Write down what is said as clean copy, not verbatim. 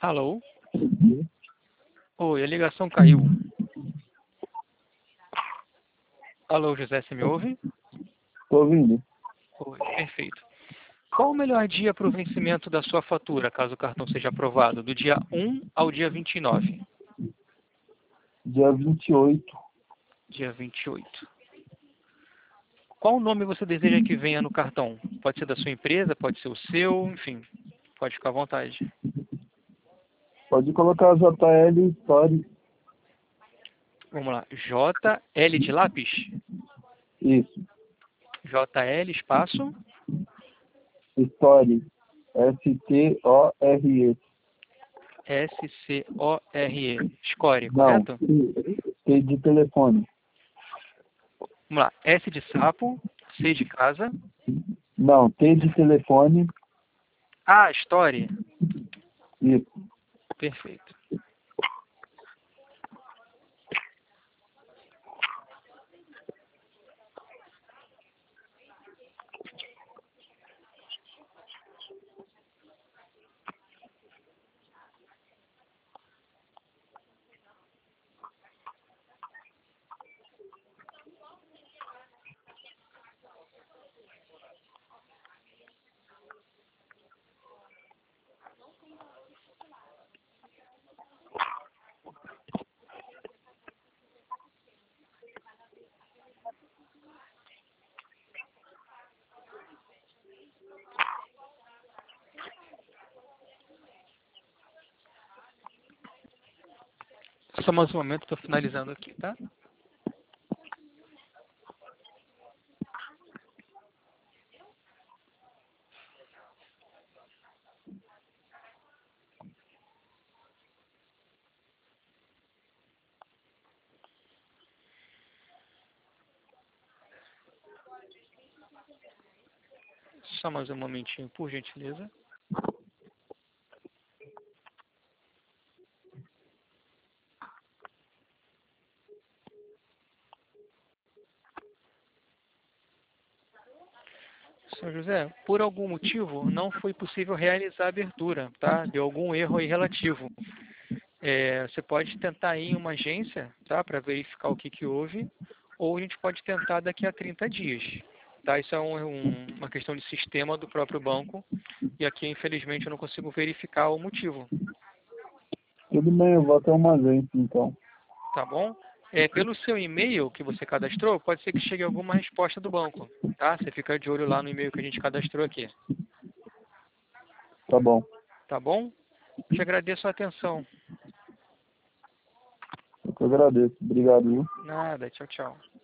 Alô? Oi, a ligação caiu. Alô, José, você me ouve? Estou ouvindo. Oi, perfeito. Qual o melhor dia para o vencimento da sua fatura, caso o cartão seja aprovado? Do dia 1 ao dia 29? Dia 28. Dia 28. Qual nome você deseja que venha no cartão? Pode ser da sua empresa, pode ser o seu, enfim, pode ficar à vontade. Pode colocar JL Story. Vamos lá, JL de lápis? Isso. JL espaço? Story. STORE. SCORE. Score, Não. correto? T de telefone. Vamos lá, S de sapo, C de casa. Não. T de telefone. Ah, Story. Isso. Perfeito. Só mais um momento, estou finalizando aqui, tá? Só mais um momentinho, por gentileza. Senhor José, por algum motivo não foi possível realizar a abertura, tá? Deu algum erro aí relativo. Você pode tentar ir em uma agência, tá? Para verificar o que houve, ou a gente pode tentar daqui a 30 dias, tá? Isso é uma questão de sistema do próprio banco, e aqui, infelizmente, eu não consigo verificar o motivo, Tudo bem, eu vou até uma agência, então. tá bom? Pelo seu e-mail que você cadastrou, pode ser que chegue alguma resposta do banco, tá? Você fica de olho lá no e-mail que a gente cadastrou aqui, Tá bom. tá bom? Te agradeço a atenção. Eu que agradeço. Obrigado, viu? Nada, tchau, tchau.